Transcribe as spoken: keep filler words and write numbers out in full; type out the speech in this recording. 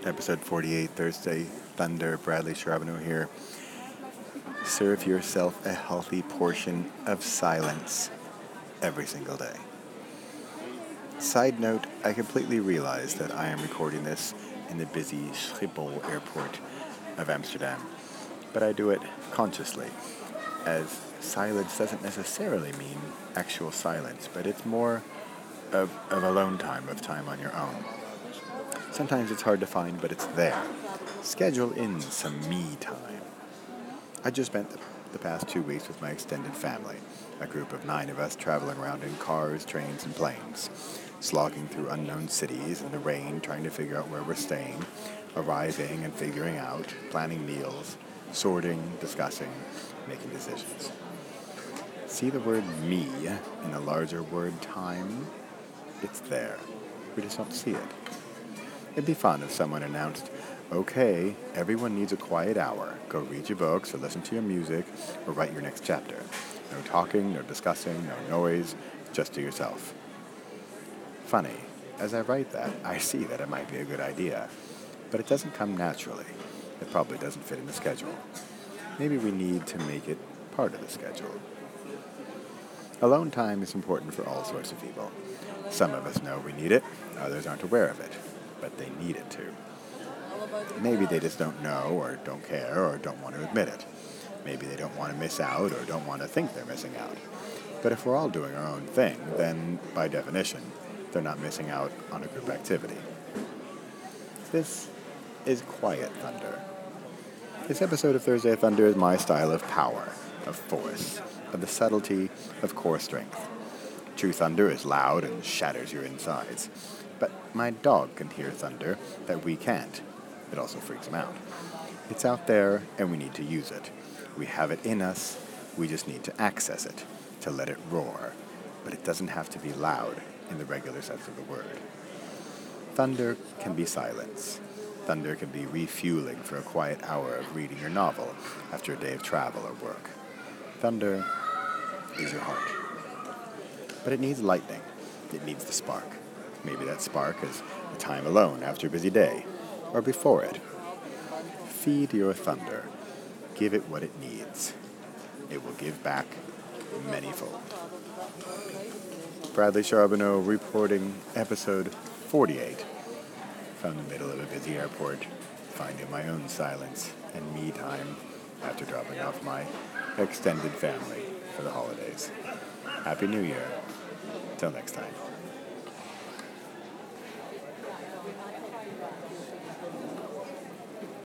episode forty-eight, Thursday, Thunder, Bradley Charbonneau here. Serve yourself a healthy portion of silence every single day. Side note, I completely realize that I am recording this in the busy Schiphol airport of Amsterdam, but I do it consciously, as silence doesn't necessarily mean actual silence, but it's more of, of alone time, of time on your own. Sometimes it's hard to find, but it's there. Schedule in some me time. I just spent the, the past two weeks with my extended family, a group of nine of us traveling around in cars, trains, and planes, slogging through unknown cities in the rain, trying to figure out where we're staying, arriving and figuring out, planning meals, sorting, discussing, making decisions. See the word me in the larger word time? It's there. We just don't see it. It'd be fun if someone announced, okay, everyone needs a quiet hour. Go read your books or listen to your music or write your next chapter. No talking, no discussing, no noise, just to yourself. Funny, as I write that, I see that it might be a good idea, but it doesn't come naturally. It probably doesn't fit in the schedule. Maybe we need to make it part of the schedule. Alone time is important for all sorts of people. Some of us know we need it, others aren't aware of it, but they need it too. Maybe they just don't know or don't care or don't want to admit it. Maybe they don't want to miss out or don't want to think they're missing out. But if we're all doing our own thing, then, by definition, they're not missing out on a group activity. This is Quiet Thunder. This episode of Thursday Thunder is my style of power, of force, of the subtlety of core strength. True thunder is loud and shatters your insides. But my dog can hear thunder that we can't. It also freaks him out. It's out there, and we need to use it. We have it in us. We just need to access it, to let it roar. But it doesn't have to be loud in the regular sense of the word. Thunder can be silence. Thunder can be refueling for a quiet hour of reading your novel after a day of travel or work. Thunder is your heart. But it needs lightning. It needs the spark. Maybe that spark is a time alone after a busy day, or before it. Feed your thunder. Give it what it needs. It will give back manyfold. Bradley Charbonneau reporting episode forty-eight from the middle of a busy airport, finding my own silence and me time after dropping off my extended family for the holidays. Happy New Year. Till next time.